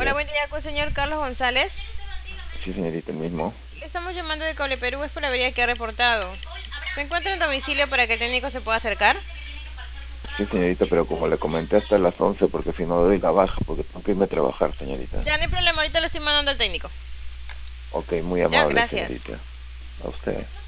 Hola, día. buen día, con el señor Carlos González. Sí, señorita, el mismo. Le estamos llamando de Cable Perú, es por la avería que ha reportado. ¿Se encuentra en domicilio para que el técnico se pueda acercar? Sí, señorita, pero como le comenté hasta las 11, porque si no doy la baja, porque tengo que irme a trabajar, señorita. Ya no hay problema, ahorita le estoy mandando al técnico. Ok, muy Ya, amable, gracias. señorita. A usted.